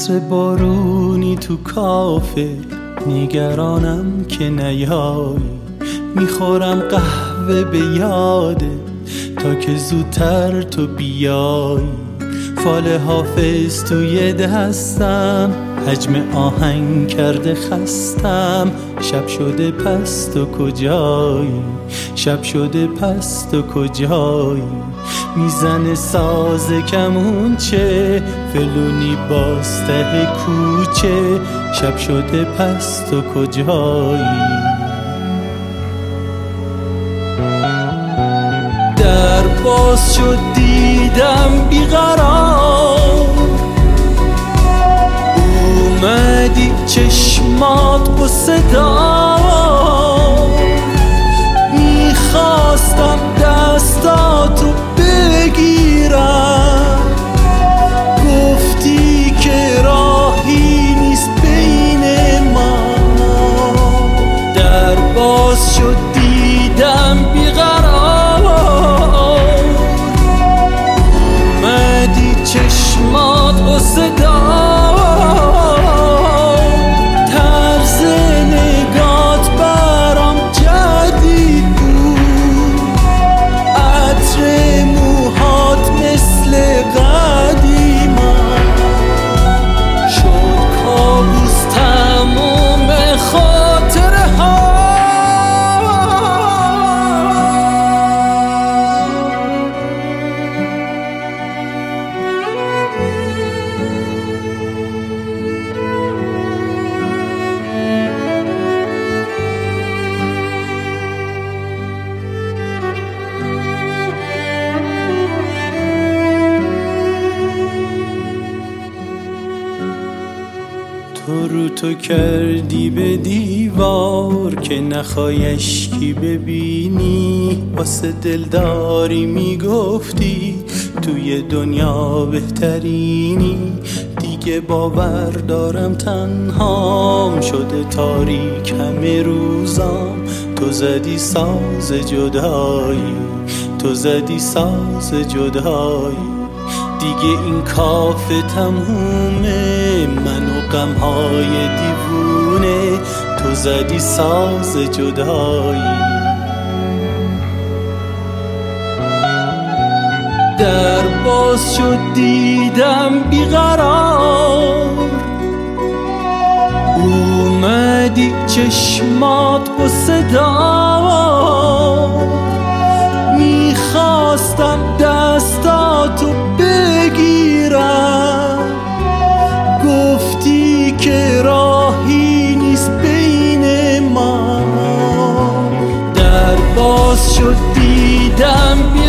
عطر بارونی تو کافه، نگرانم که نیایی. میخورم قهوه به یاده تا که زودتر تو بیایی. فال حافظ توی دستم، حجم آهنگ کرده خستم. شب شده پس تو کجایی؟ شب شده پس تو کجایی؟ میزنه ساز کمونچه، فلونی باز ته کوچه. شب شده پس تو کجایی؟ در باز شد دیدم بیقرار، اومدی چشمات قصه دار. میخواستم دستاتو بگیرم، گفتی که راهی نیست بین ما. در باز شد دیدم بیقرار، اومدی چشمات قصه دار. طرز نگات برام جدید بود، عطر موهات مثل قدیما. شد کابوس تموم خاطره ها. تو کردی به دیوار که نخوای اشکی ببینی. واسه دلداری میگفتی توی دنیا بهترینی. دیگه باور دارم تنهام شده تاریک همه روزام. تو زدی ساز جدایی، تو زدی ساز جدایی. دیگه این کافه تمومه، من و غمهای دیوونه. تو زدی ساز جدایی. در باز شد دیدم بیقرار، اومدی چشمات قصه دار. میخواستم دستاتو بگیرم، گفتی که راهی نیست بین ما. در باز شد دیدم